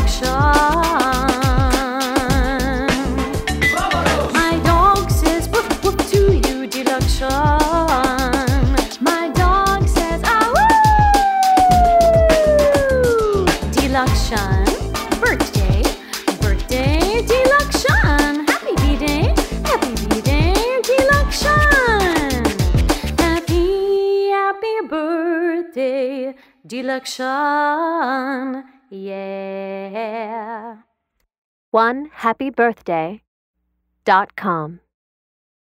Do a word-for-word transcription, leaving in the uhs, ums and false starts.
Deluxion. My dog says woof woof to you, Deluxion. My dog says ah woo. Deluxion. Birthday, birthday, Deluxion. Happy B-Day, happy B-Day, Deluxion. Happy, happy birthday, Deluxion. Yeah. one happy birthday dot com